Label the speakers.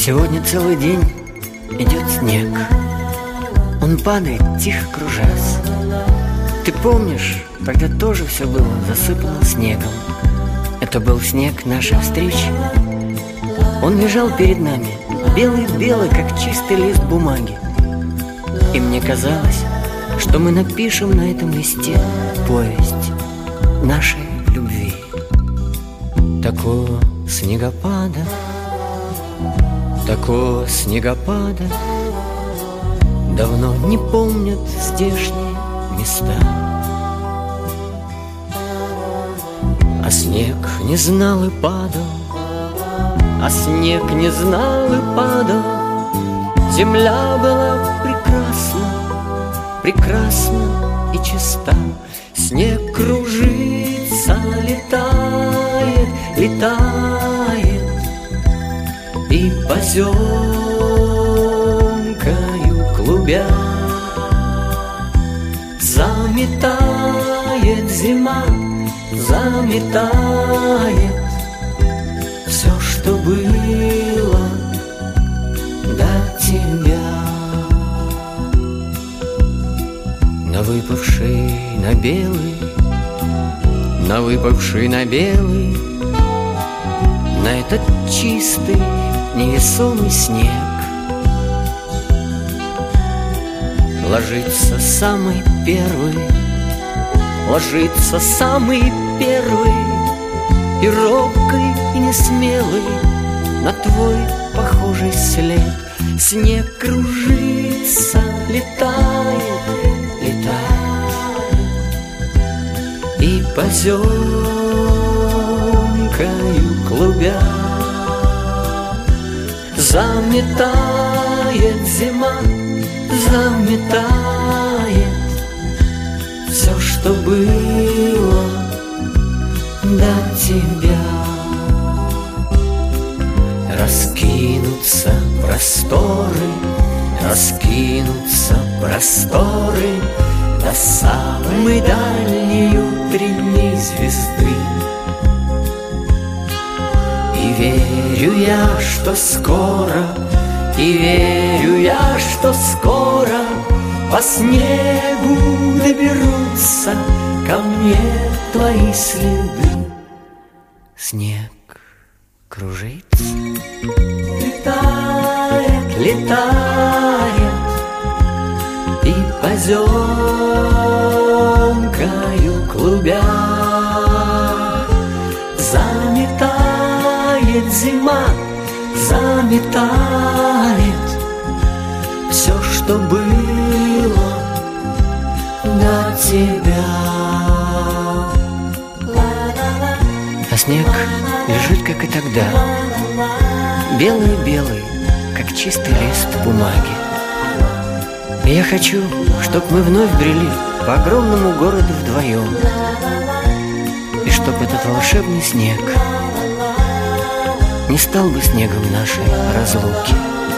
Speaker 1: Сегодня целый день идет снег. Он падает, тихо кружась. Ты помнишь, тогда тоже все было засыпано снегом. Это был снег нашей встречи. Он лежал перед нами, белый-белый, как чистый лист бумаги. И мне казалось, что мы напишем на этом листе повесть нашей любви. Такого снегопада давно не помнят здешние места. А снег не знал и падал, Земля была прекрасна и чиста. Снег кружится, летает и поземкою клубя заметает зима, заметает все, что было до тебя. На выпавший на белый, на этот чистый невесомый снег ложится самый первый и робкий, и несмелый на твой похожий след. Снег кружится, летает и поземкою клубя заметает зима, заметает все, что было до тебя. Раскинутся просторы до самой дальней утренней звезды. И верю я, что скоро по снегу доберутся ко мне твои следы. Снег кружится, летает и поземкою клубя заметает зима, заметает все, что было до тебя. А снег лежит, как и тогда, белый-белый, как чистый лист бумаги. И я хочу, чтоб мы вновь брели по огромному городу вдвоем, и чтоб этот волшебный снег не стал бы снегом нашей разлуки.